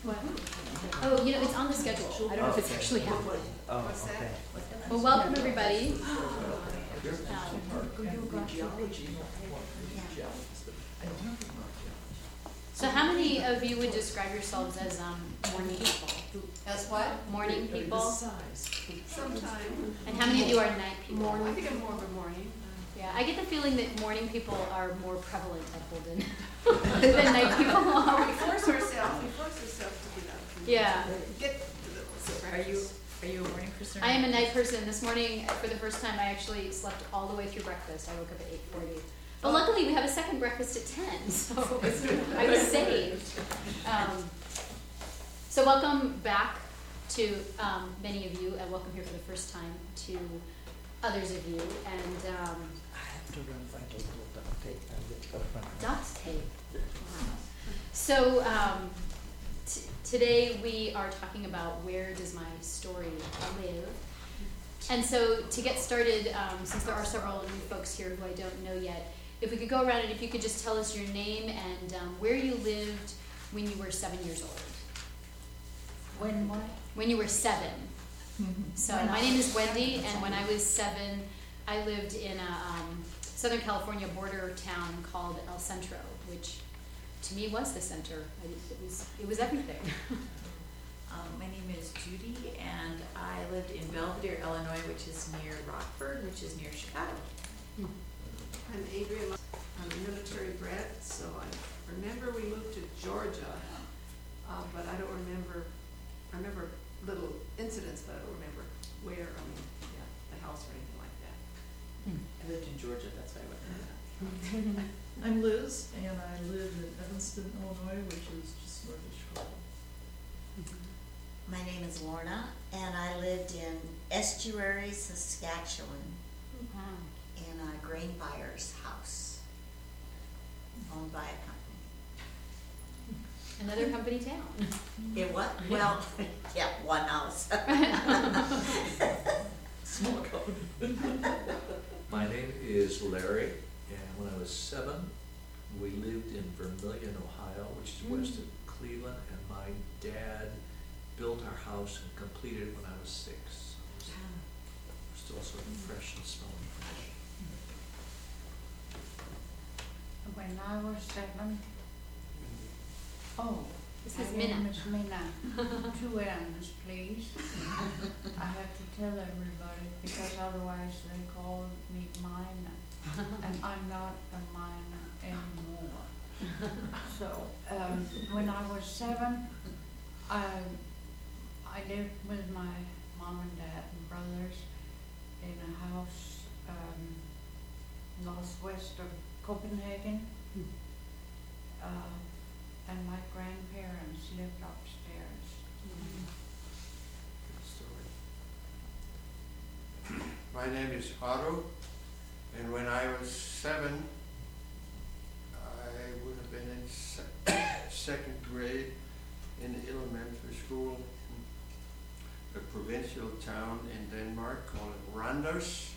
What? Oh, it's on the schedule. I don't know if it's actually happening. Oh, okay. Well, welcome everybody. So how many of you would describe yourselves as morning people? As what? Morning people? Sometime. And how many of you are night people? I think I'm more of a morning. Yeah, I get the feeling that morning people are more prevalent at Holden than night people are. We force ourselves to get up. Yeah. Get to the Are you a morning person? I am a night person. This morning, for the first time, I actually slept all the way through breakfast. I woke up at 8:40. But luckily, we have a second breakfast at 10, so I was saved. So welcome back to many of you, and welcome here for the first time to others of you. And I have to run find a little duct tape. duct tape. Wow. So today we are talking about where does my story live? And so to get started, since there are several new folks here who I don't know yet, if we could go around and if you could just tell us your name and where you lived when you were 7 years old. When what? When you were 7. So my name is Wendy, and when I was 7, I lived in a Southern California border town called El Centro, which to me was the center. It was everything. My name is Judy, and I lived in Belvedere, Illinois, which is near Rockford, which is near Chicago. I'm Adrian. I'm a military bred, so I remember we moved to Georgia, but I don't remember. I remember little incidents, but I don't remember where. The house or anything like that. I lived in Georgia, that's why I went there. I'm Liz, and I live in Evanston, Illinois, which is just north of Chicago. My name is Lorna, and I lived in Estuary, Saskatchewan, in a grain buyer's house owned by a company. Another company town. It what? Well, yeah, one house. Small code. My name is Larry, and when I was 7, we lived in Vermilion, Ohio, which is west of Cleveland, and my dad built our house and completed it when I was 6. So we're still sort of fresh and smelling fresh. When I was 7, This my is name Minna. is Minna. 2 N's, please. I have to tell everybody because otherwise they call me Mina, and I'm not a Mina anymore. So when I was 7, I lived with my mom and dad and brothers in a house northwest of Copenhagen. And my grandparents lived upstairs. Good story. My name is Otto, and when I was 7, I would have been in second grade in elementary school in a provincial town in Denmark called Randers.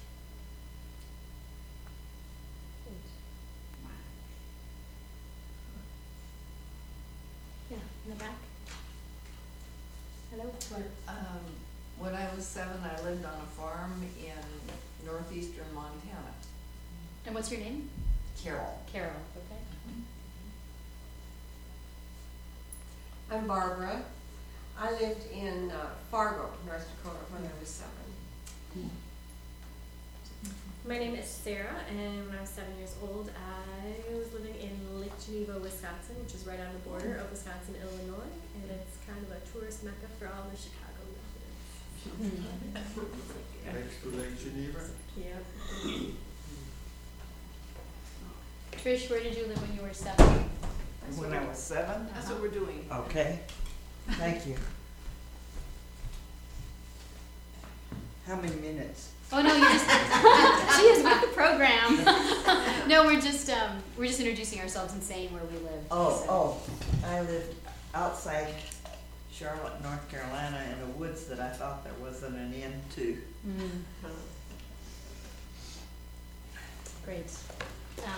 Yeah, in the back. Hello. When I was 7, I lived on a farm in northeastern Montana. And what's your name? Carol. Carol. Okay. I'm Barbara. I lived in Fargo, North Dakota when I was 7. My name is Sarah, and when I was 7 years old, I was living in Lake Geneva, Wisconsin, which is right on the border of Wisconsin, Illinois, and it's kind of a tourist mecca for all the Chicago residents. Next to Lake Geneva. Yep. Trish, where did you live when you were 7? When I was 7? That's what we're doing. Okay. Thank you. How many minutes? Oh no, you're just she is with the program. No, we're just introducing ourselves and saying where we live. I lived outside Charlotte, North Carolina, in the woods that I thought there wasn't an end to. Great.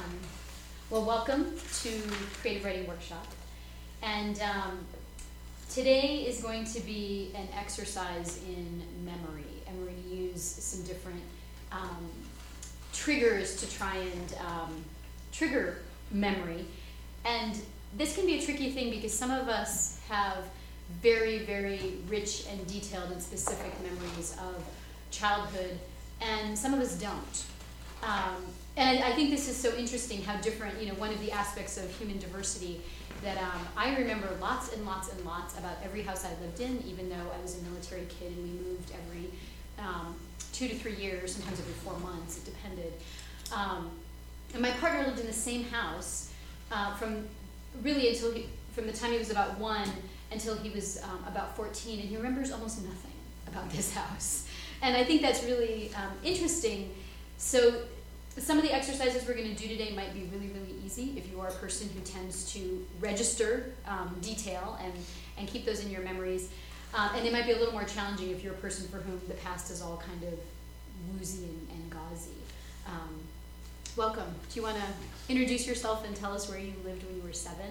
Well, welcome to Creative Writing Workshop. And today is going to be an exercise in memory, and we're going to use some different triggers to try and trigger memory. And this can be a tricky thing because some of us have very, very rich and detailed and specific memories of childhood, and some of us don't. And I think this is so interesting how different, one of the aspects of human diversity that I remember lots and lots and lots about every house I lived in, even though I was a military kid and we moved every 2 to 3 years, sometimes every 4 months, it depended. And my partner lived in the same house from the time he was about 1 until he was about 14, and he remembers almost nothing about this house. And I think that's really interesting. So some of the exercises we're going to do today might be really, really easy if you are a person who tends to register detail and keep those in your memories. And they might be a little more challenging if you're a person for whom the past is all kind of woozy and gauzy. Welcome. Do you want to introduce yourself and tell us where you lived when you were 7?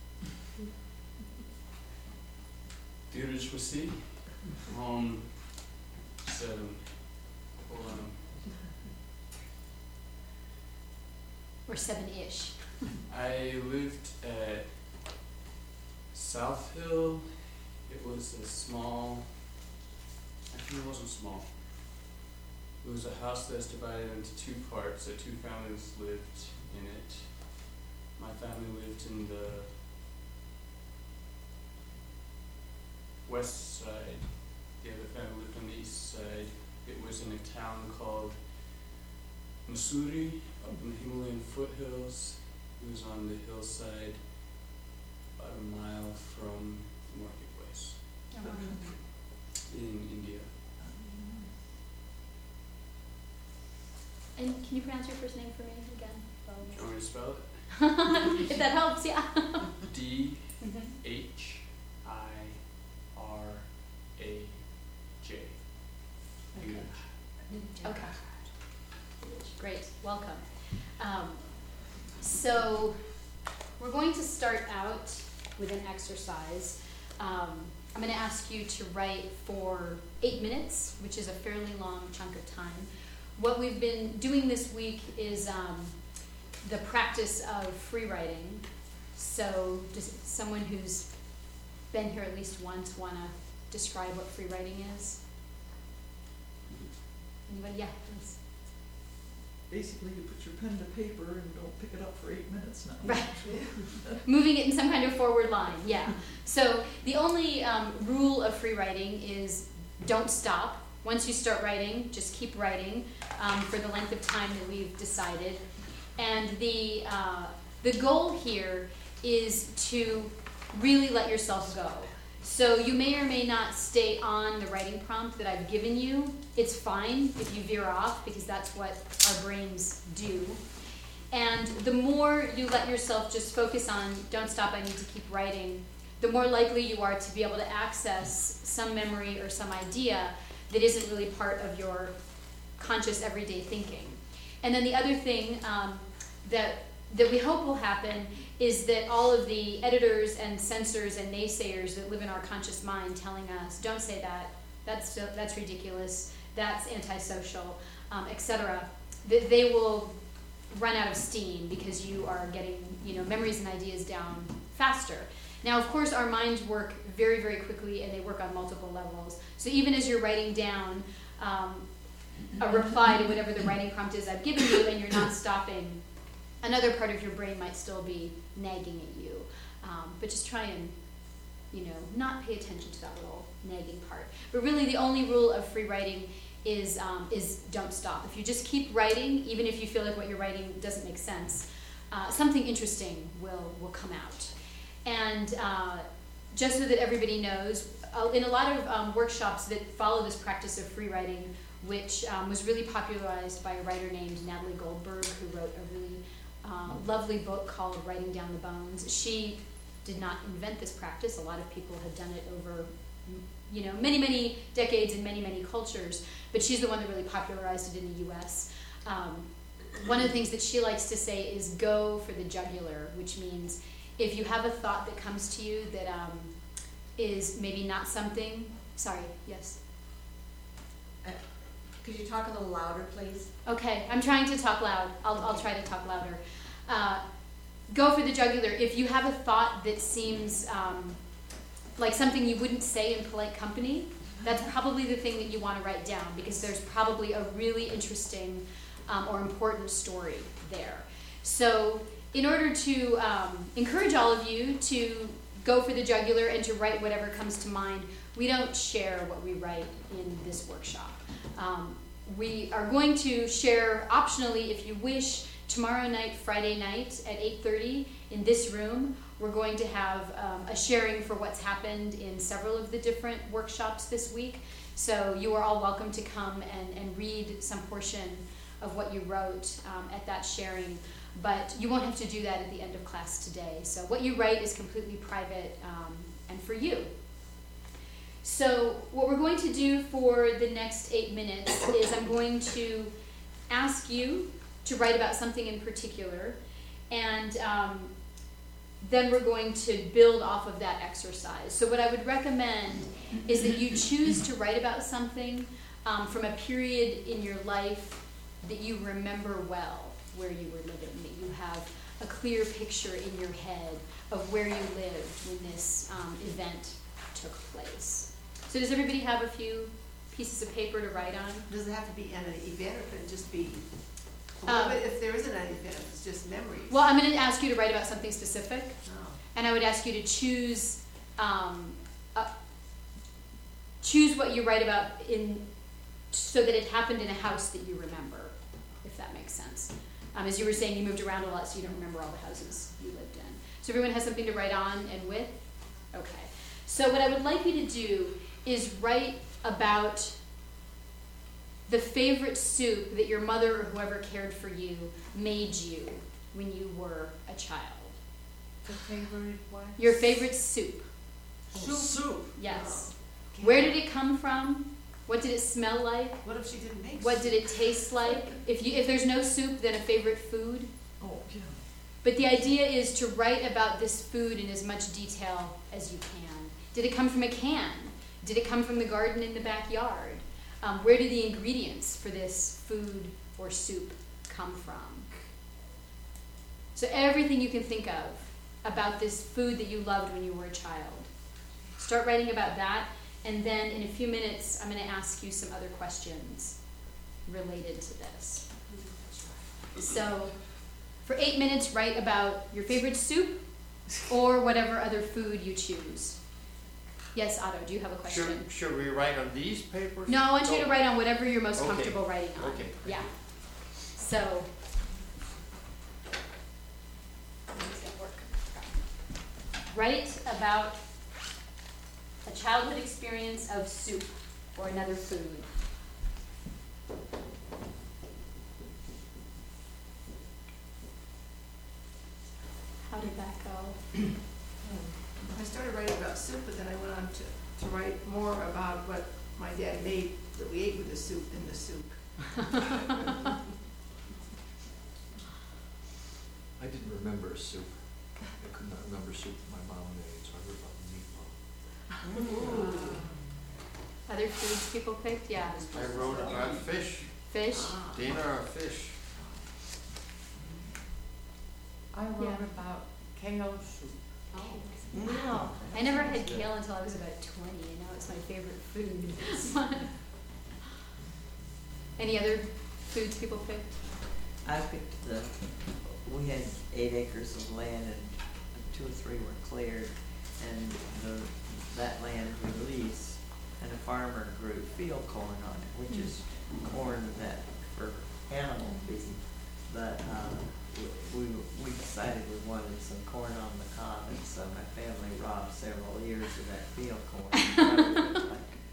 Dheeraj Wasi, 7. Hold on. Or 7-ish. I lived at South Hill. It was a small, actually it wasn't small. It was a house that's divided into 2 parts, so 2 families lived in it. My family lived in the west side, the other family lived on the east side. It was in a town called Mussoorie, up in the Himalayan foothills. It was on the hillside, about a mile from the marketplace in India. And can you pronounce your first name for me again? Do you want me to spell it? If that helps, yeah. D-H-I-R-A-J. Okay. Great. Welcome. So we're going to start out with an exercise. I'm going to ask you to write for 8 minutes, which is a fairly long chunk of time. What we've been doing this week is the practice of free writing. So does someone who's been here at least once want to describe what free writing is? Anybody? Yeah, please. Basically, you put your pen to paper and don't pick it up for 8 minutes now. Right. Moving it in some kind of forward line, yeah. So the only rule of free writing is don't stop. Once you start writing, just keep writing for the length of time that we've decided. And the goal here is to really let yourself go. So you may or may not stay on the writing prompt that I've given you. It's fine if you veer off because that's what our brains do. And the more you let yourself just focus on, don't stop, I need to keep writing, the more likely you are to be able to access some memory or some idea that isn't really part of your conscious everyday thinking. And then the other thing that we hope will happen is that all of the editors and censors and naysayers that live in our conscious mind telling us, don't say that, that's ridiculous, that's antisocial, etc., that they will run out of steam because you are getting memories and ideas down faster. Now, of course, our minds work very, very quickly, and they work on multiple levels. So even as you're writing down a reply to whatever the writing prompt is I've given you, and you're not stopping, another part of your brain might still be nagging at you. But just try and, not pay attention to that little nagging part. But really, the only rule of free writing is don't stop. If you just keep writing, even if you feel like what you're writing doesn't make sense, something interesting will come out. And just so that everybody knows, in a lot of workshops that follow this practice of free writing, which was really popularized by a writer named Natalie Goldberg, who wrote a really lovely book called Writing Down the Bones. She did not invent this practice. A lot of people have done it over many, many decades in many, many cultures, but she's the one that really popularized it in the US. One of the things that she likes to say is go for the jugular, which means if you have a thought that comes to you that is maybe not something, sorry, yes. Could you talk a little louder, please? Okay, I'm trying to talk loud. I'll try to talk louder. Go for the jugular. If you have a thought that seems like something you wouldn't say in polite company, that's probably the thing that you want to write down, because there's probably a really interesting or important story there. So in order to encourage all of you to go for the jugular and to write whatever comes to mind, we don't share what we write in this workshop. We are going to share optionally, if you wish, tomorrow night, Friday night at 8:30 in this room. We're going to have a sharing for what's happened in several of the different workshops this week. So you are all welcome to come and read some portion of what you wrote at that sharing. But you won't have to do that at the end of class today. So what you write is completely private and for you. So what we're going to do for the next 8 minutes is I'm going to ask you to write about something in particular, and then we're going to build off of that exercise. So what I would recommend is that you choose to write about something from a period in your life that you remember well, where you were living, that you have a clear picture in your head of where you lived when this event took place. So does everybody have a few pieces of paper to write on? Does it have to be an event, or could it just be, but if there isn't an event, if it's just memories? Well, I'm going to ask you to write about something specific, and I would ask you to choose what you write about so that it happened in a house that you remember, if that makes sense. As you were saying, you moved around a lot, so you don't remember all the houses you lived in. So everyone has something to write on and with? Okay. So what I would like you to do is write about the favorite soup that your mother or whoever cared for you made you when you were a child. The favorite what? Your favorite soup. Soup? Yes. Where did it come from? What did it smell like? What if she didn't make What soup? did it taste like? If there's no soup, then a favorite food. Oh, yeah. But the idea is to write about this food in as much detail as you can. Did it come from a can? Did it come from the garden in the backyard? Where did the ingredients for this food or soup come from? So everything you can think of about this food that you loved when you were a child. Start writing about that, and then in a few minutes, I'm going to ask you some other questions related to this. So for 8 minutes, write about your favorite soup or whatever other food you choose. Yes, Otto, do you have a question? Should we write on these papers? No, I want you to write on whatever you're most Okay. comfortable writing on. Okay. Yeah. So, does that work? Write about a childhood experience of soup or another food. How did that go? I started writing about soup, but then I went on to write more about what my dad made that we ate with the soup in the soup. I didn't remember soup. I could not remember soup my mom made, so I wrote about meatball. Other foods people picked? Yeah. I wrote about fish, Fish? dinner of fish. I wrote about kale soup. Wow. I never had kale until I was about 20, and now it's my favorite food. Any other foods people picked? I picked we had 8 acres of land and 2 or 3 were cleared, and that land we leased, and a farmer grew field corn on it, which is corn that for animal feed. But we decided we wanted some corn on the cob, and so my family robbed several years of that field corn.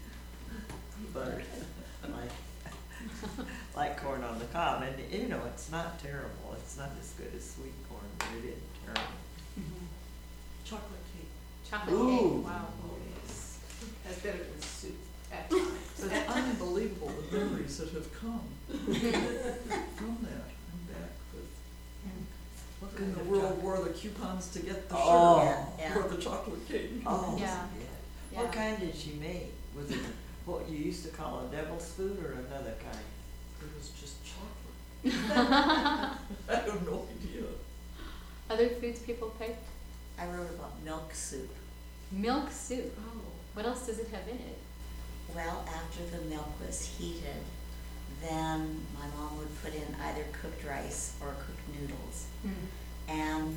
like corn on the cob, and you know, it's not terrible. It's not as good as sweet corn, but it is terrible. Chocolate cake. Chocolate Ooh. cake, wow. Oh, yes. That's better than soup at times. So it's unbelievable the memories that have come from that. I'm back with, look in the World War, the coupons to get the sugar Oh. Yeah. for the chocolate cake. Oh, Yeah. What kind did she make? Was it what you used to call a devil's food or another kind? It was just chocolate. I have no idea. Other foods people picked? I wrote about milk soup. Milk soup. Oh. What else does it have in it? Well, after the milk was heated, then my mom would put in either cooked rice or cooked noodles and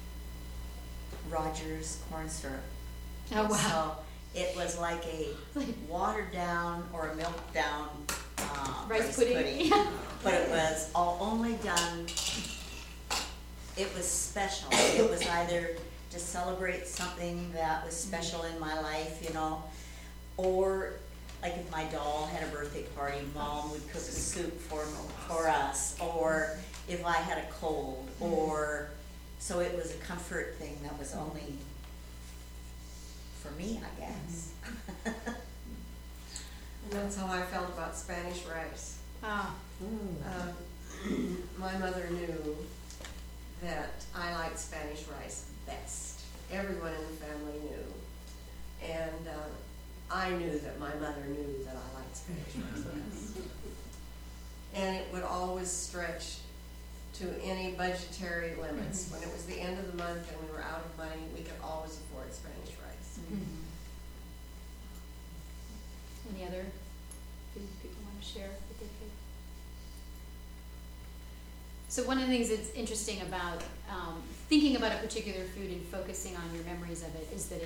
Rogers corn syrup. Oh, wow. So it was like a watered down or a milked down Rice pudding. But it was all only done, it was special. It was either to celebrate something that was special in my life, you know, or like if my doll had a birthday party, Mom would cook a soup for us, or if I had a cold, or, so it was a comfort thing that was only for me, I guess. And that's how I felt about Spanish rice. Ah. My mother knew that I liked Spanish rice best. Everyone in the family knew. And I knew that my mother knew that I liked Spanish rice best. And it would always stretch to any budgetary limits. When it was the end of the month and we were out of money, we could always afford Spanish rice. Any other foods people want to share that they picked? So one of the things that's interesting about thinking about a particular food and focusing on your memories of it is that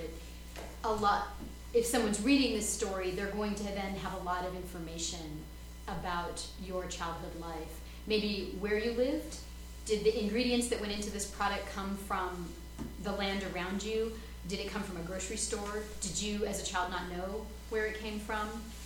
if someone's reading this story, they're going to then have a lot of information about your childhood life. Maybe where you lived. Did the ingredients that went into this product come from the land around you? Did it come from a grocery store? Did you, as a child, not know where it came from?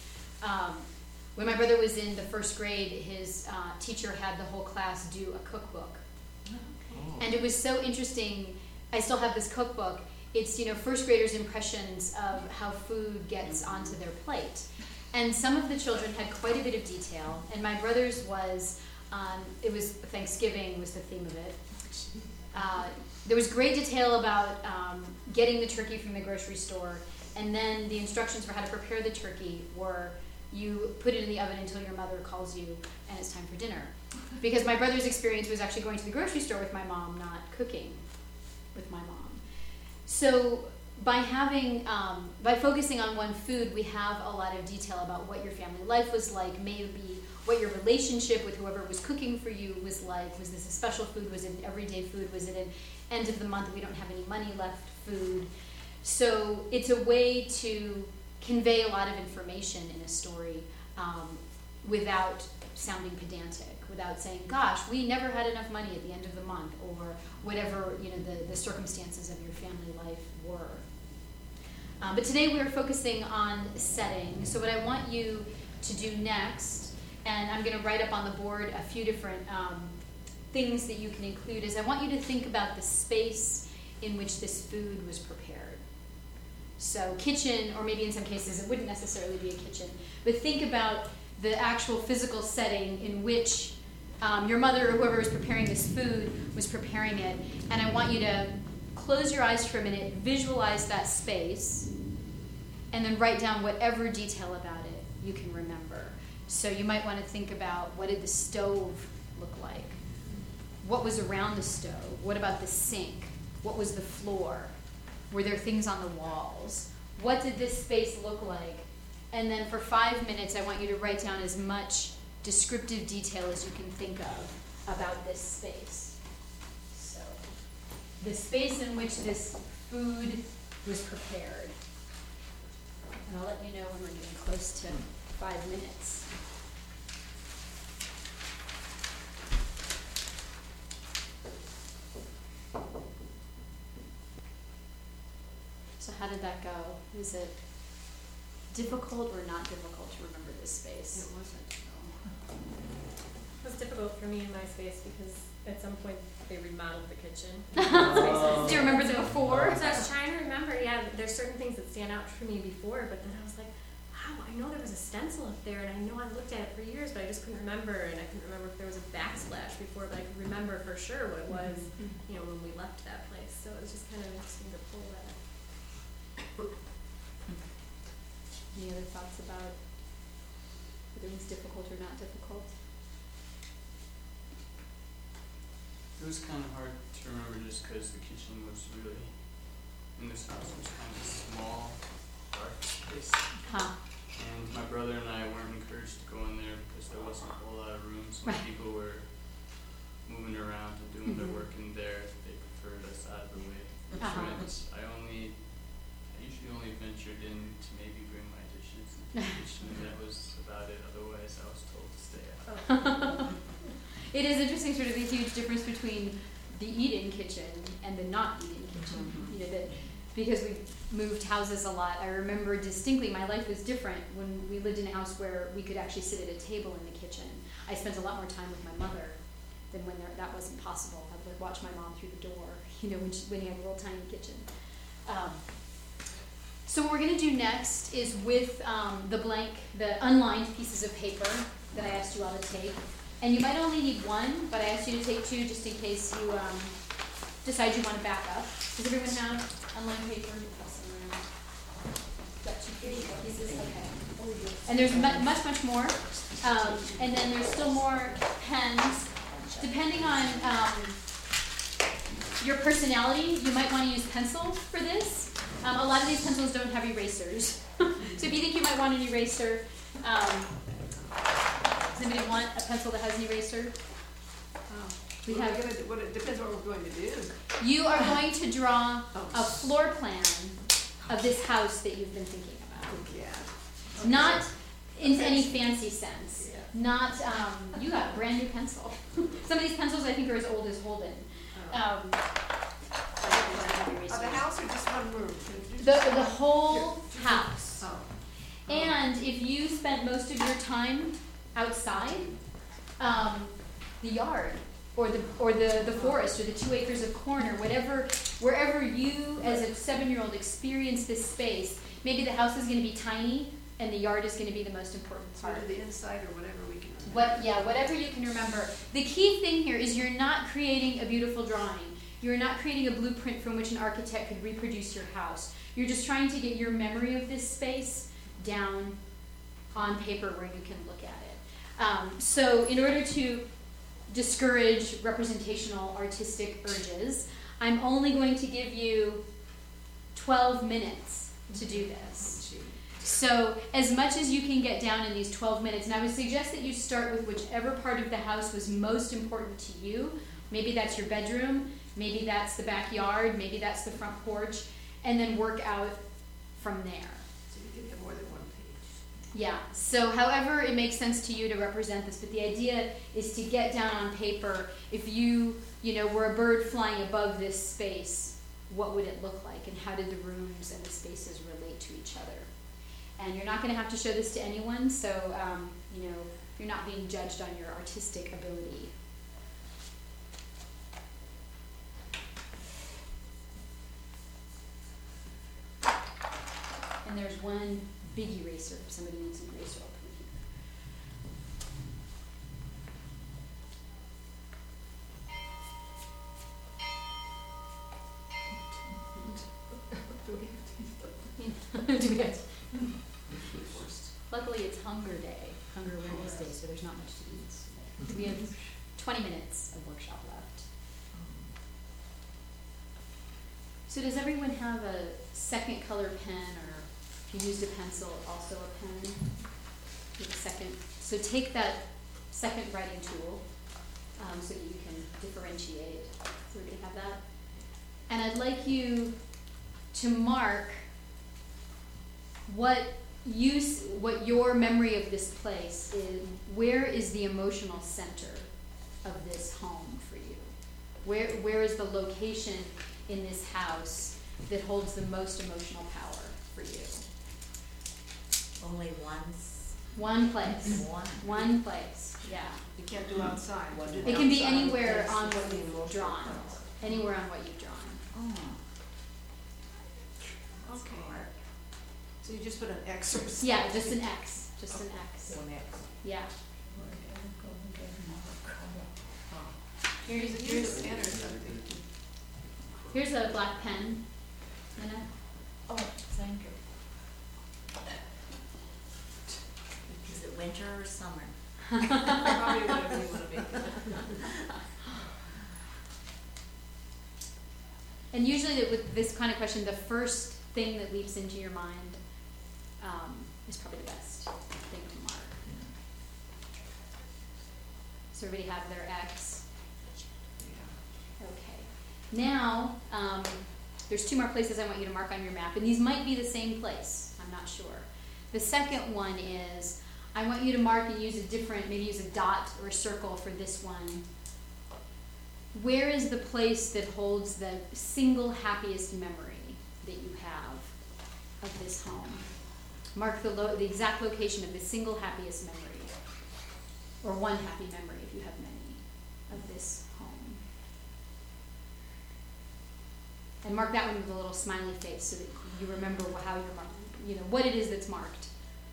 When my brother was in the first grade, his teacher had the whole class do a cookbook. And it was so interesting. I still have this cookbook. It's, first graders' impressions of how food gets onto their plate. And some of the children had quite a bit of detail. And my brother's was, it was Thanksgiving was the theme of it. There was great detail about getting the turkey from the grocery store. And then the instructions for how to prepare the turkey were you put it in the oven until your mother calls you and it's time for dinner. Because my brother's experience was actually going to the grocery store with my mom, not cooking with my mom. So by focusing on one food, we have a lot of detail about what your family life was like, maybe what your relationship with whoever was cooking for you was like. Was this a special food? Was it an everyday food? Was it an end of the month, we don't have any money left food? So it's a way to convey a lot of information in a story without sounding pedantic, without saying, gosh, we never had enough money at the end of the month, or whatever the circumstances of your family life were. But today we're focusing on setting. So what I want you to do next, and I'm going to write up on the board a few different things that you can include, is I want you to think about the space in which this food was prepared. So kitchen, or maybe in some cases it wouldn't necessarily be a kitchen, but think about the actual physical setting in which your mother or whoever was preparing this food was preparing it. And I want you to close your eyes for a minute, visualize that space, and then write down whatever detail about it you can remember. So you might want to think about, what did the stove look like? What was around the stove? What about the sink? What was the floor? Were there things on the walls? What did this space look like? And then for 5 minutes, I want you to write down as much descriptive detail as you can think of about this space. So, the space in which this food was prepared. And I'll let you know when we're getting close to 5 minutes. So how did that go? Was it difficult or not difficult to remember this space? It wasn't, no. It was difficult for me in my space because at some point they remodeled the kitchen. Do you remember the before? So I was trying to remember, there's certain things that stand out for me before, but then I was like, wow, I know there was a stencil up there, and I know I looked at it for years, but I just couldn't remember, and I couldn't remember if there was a backsplash before, but I could remember for sure what it was, when we left that place. So it was just kind of interesting to pull that. thoughts about whether it was difficult or not difficult? It was kind of hard to remember just because the kitchen was really, in this house, was kind of small, dark space. Huh. And my brother and I weren't encouraged to go in there because there wasn't a whole lot of room, so when Right. people were moving around and doing their Mhm. work in there, they preferred us out of the way. Which Uh-huh. meant I usually only ventured in to maybe bring my dishes into the kitchen, and that was about it. Otherwise, I was told to stay out. It is interesting, sort of the huge difference between the eat-in kitchen and the not eat-in kitchen. You know, that because we moved houses a lot, I remember distinctly my life was different when we lived in a house where we could actually sit at a table in the kitchen. I spent a lot more time with my mother than when that wasn't possible. I would watch my mom through the door, you know, when you have a little tiny kitchen. So what we're going to do next is with the unlined pieces of paper that I asked you all to take. And you might only need one, but I asked you to take two just in case you decide you want to back up. Does everyone have unlined paper? Pass them around. Got two pieces? Okay. And there's much more. And then there's still more pens. Depending on your personality, you might want to use pencils for this. A lot of these pencils don't have erasers. So if you think you might want an eraser, does anybody want a pencil that has an eraser? We have. It depends what we're going to do. You are going to draw a floor plan of this house that you've been thinking about. Yeah. Not in any fancy sense. Not, you got a brand new pencil. Some of these pencils I think are as old as Holden. The house or just one room? The whole house. Oh. And if you spent most of your time outside, the yard or the forest or the 2 acres of corn or whatever, wherever you as a 7-year-old experience this space, maybe the house is going to be tiny and the yard is going to be the most important part. Sort of the inside or whatever we can remember. Whatever you can remember. The key thing here is you're not creating a beautiful drawing. You're not creating a blueprint from which an architect could reproduce your house. You're just trying to get your memory of this space down on paper where you can look at it. So in order to discourage representational artistic urges, I'm only going to give you 12 minutes to do this. So as much as you can get down in these 12 minutes, and I would suggest that you start with whichever part of the house was most important to you. Maybe that's your bedroom, maybe that's the backyard, maybe that's the front porch, and then work out from there. So you can have more than one page. Yeah, so however it makes sense to you to represent this, but the idea is to get down on paper, if you were a bird flying above this space, what would it look like, and how did the rooms and the spaces relate to each other? And you're not going to have to show this to anyone, so you're not being judged on your artistic ability. And there's one big eraser, if somebody needs an eraser, I'll put it here. Do we have Luckily, it's Hunger Awareness Day, so there's not much to eat. We have 20 minutes of workshop left. So does everyone have a second color pen, or if you used a pencil, also a pen? You have a second. So take that second writing tool so that you can differentiate. So we're going to have that. And I'd like you to mark what your memory of this place is. Where is the emotional center of this home for you? Where is the location in this house that holds the most emotional power for you? Only once. One place. One place. Yeah. You can't do outside. It can be anywhere on what you've drawn. Anywhere on what you've drawn. Oh. Okay. So you just put an X or something? Yeah, just an X. Just an X. One X. Yeah. Here's a pen or something. Here's a black pen. Minna. Oh, thank you. winter or summer? Probably whatever you wanna make it. And usually with this kind of question, the first thing that leaps into your mind is probably the best thing to mark. So everybody have their X? Okay. Now, there's 2 more places I want you to mark on your map, and these might be the same place, I'm not sure. The second one is, I want you to mark and use a different, maybe use a dot or a circle for this one. Where is the place that holds the single happiest memory that you have of this home? Mark the exact location of the single happiest memory, or one happy memory if you have many, of this home. And mark that one with a little smiley face so that you remember how you're marking, you know, what it is that's marked.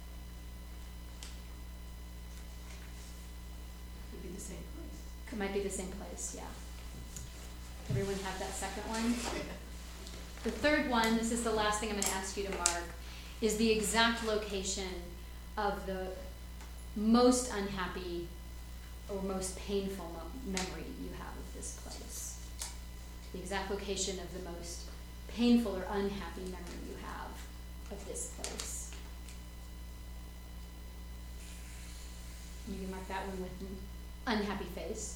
Could be the same place. It might be the same place, yeah. Everyone have that second one? The third one, this is the last thing I'm going to ask you to mark, is the exact location of the most unhappy or most painful memory you have of this place. The exact location of the most painful or unhappy memory you have of this place. You can mark that one with an unhappy face.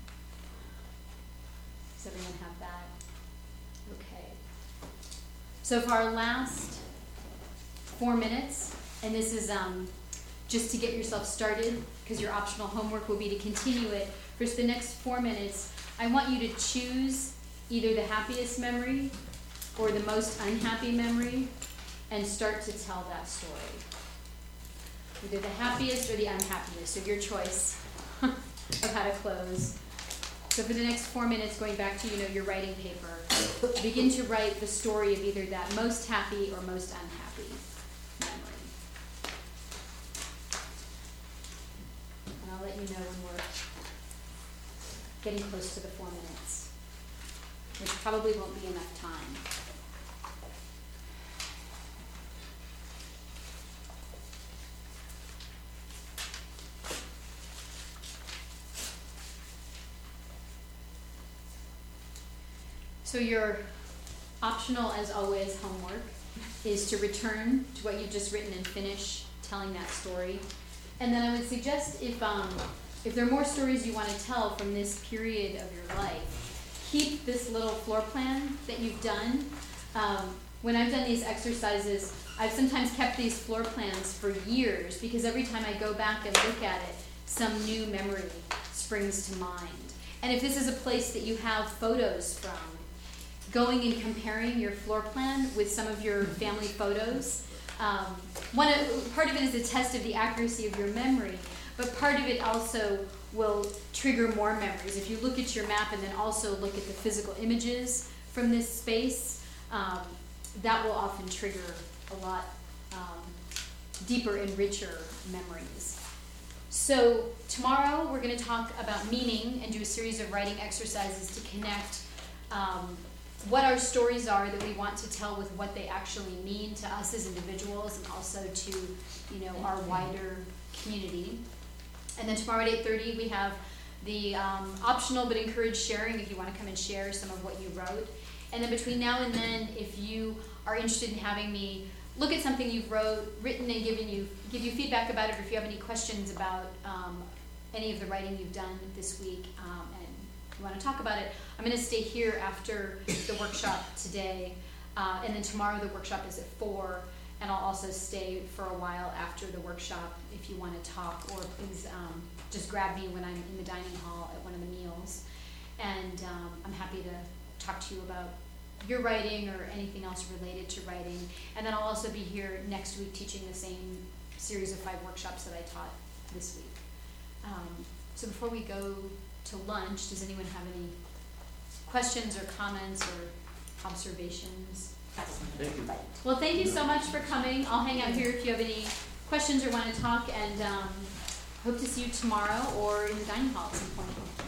Does everyone have that? Okay. So for our last 4 minutes, and this is just to get yourself started, because your optional homework will be to continue it. For the next 4 minutes, I want you to choose either the happiest memory or the most unhappy memory and start to tell that story. Either the happiest or the unhappiest, so your choice of how to close. So for the next 4 minutes, going back to, your writing paper, begin to write the story of either that most happy or most unhappy memory. And I'll let you know when we're getting close to the 4 minutes, which probably won't be enough time. So your optional, as always, homework is to return to what you've just written and finish telling that story. And then I would suggest if there are more stories you want to tell from this period of your life, keep this little floor plan that you've done. When I've done these exercises, I've sometimes kept these floor plans for years because every time I go back and look at it, some new memory springs to mind. And if this is a place that you have photos from, going and comparing your floor plan with some of your family photos. Part of it is a test of the accuracy of your memory, but part of it also will trigger more memories. If you look at your map and then also look at the physical images from this space, that will often trigger a lot deeper and richer memories. So tomorrow we're going to talk about meaning and do a series of writing exercises to connect what our stories are that we want to tell with what they actually mean to us as individuals and also to, our wider community. And then tomorrow at 8:30 we have the optional but encouraged sharing if you want to come and share some of what you wrote. And then between now and then, if you are interested in having me look at something you've written and give you feedback about it, or if you have any questions about any of the writing you've done this week, and you want to talk about it, I'm going to stay here after the workshop today, and then tomorrow the workshop is at 4, and I'll also stay for a while after the workshop if you want to talk, or please just grab me when I'm in the dining hall at one of the meals, and I'm happy to talk to you about your writing or anything else related to writing. And then I'll also be here next week teaching the same series of 5 workshops that I taught this week. So before we go to lunch, does anyone have any questions or comments or observations? Thank you. Well, thank you so much for coming. I'll hang out here if you have any questions or want to talk, and hope to see you tomorrow or in the dining hall at some point.